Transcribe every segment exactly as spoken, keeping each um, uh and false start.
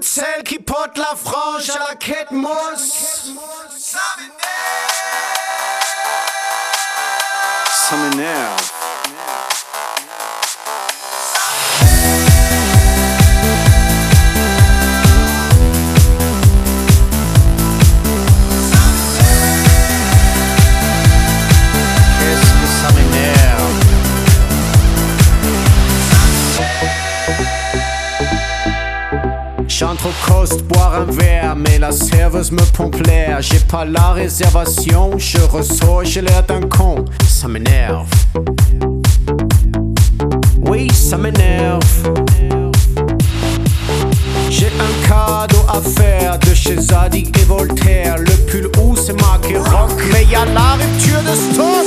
Toutes celles qui portent la frange à la quête mousse. Ça m'énerve. J'entre au cost boire un verre, mais la serveuse me pompe l'air. J'ai pas la réservation, je ressors, j'ai l'air d'un con. Ça m'énerve. Oui, ça m'énerve. J'ai un cadeau à faire de chez Zadig et Voltaire. Le pull où c'est marqué rock, mais y'a la rupture de stock.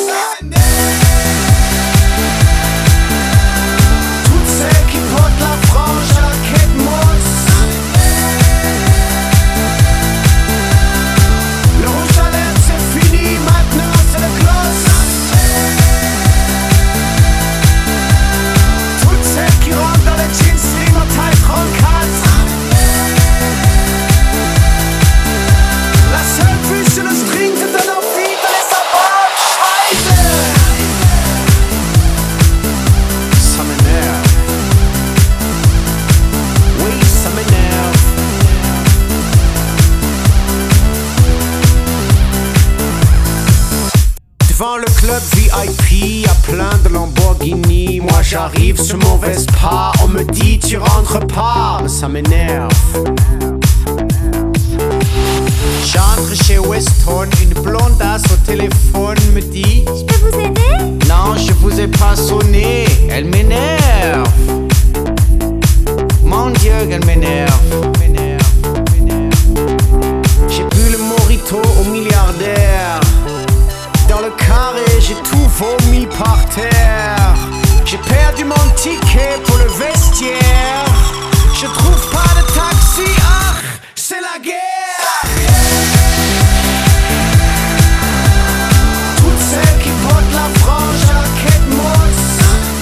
Toutes celles qui portent la frange à la quête mousse. Le rouge à lèvres c'est fini, maintenant c'est le gloss. Toutes celles qui rentrent dans les jeans slim en taille trente-quatre. La seule vue sur le string te donne envie de les abattre. Scheiße. Ça m'énerve. Oui, ça m'énerve. Devant le club V I P, y'a plein de Lamborghini. Moi j'arrive sur mon Vespa, on me dit tu rentres pas. Mais ça m'énerve. J'entre chez Weston, une blondasse au téléphone me dit: Je peux vous aider? Non, je vous ai pas sonné. Elle m'énerve. Mon Dieu, qu'elle m'énerve. J'ai bu le mojito au milliardaire. Dans le carré, j'ai tout vomi par terre. J'ai perdu mon ticket pour le vestiaire. Je trouve pas de taxi, ah, c'est la guerre. Toutes celles qui portent la frange à la quête mousse.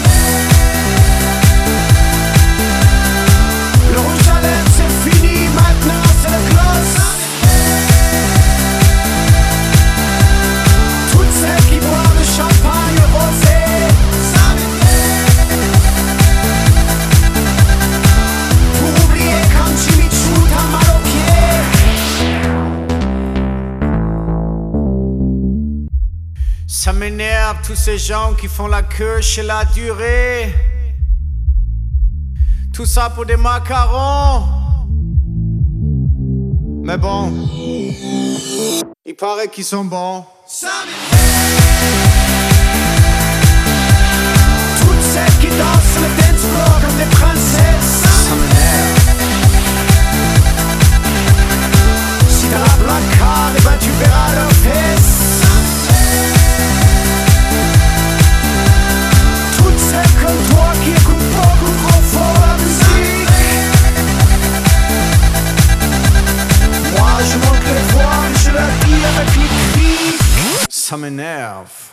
Le rouge à lèvres c'est fini, maintenant c'est le gloss. Toutes celles qui boivent le champagne rosé. Pour oublier quand Jimmy Choo t'a mal aux pieds. Ça m'énerve tous ces gens qui font la queue chez la durée. Tout ça pour des macarons. Mais bon, il paraît qu'ils sont bons. Toutes celles qui dansent sur le dance floor comme des princesses. Ça m'énerve. Si t'as la black card, et ben tu verras leurs fesses. Toutes celles comme toi qui écoutent beaucoup trop fort la musique. Moi je monte les voix et je la vis avec les cris. Ça m'énerve.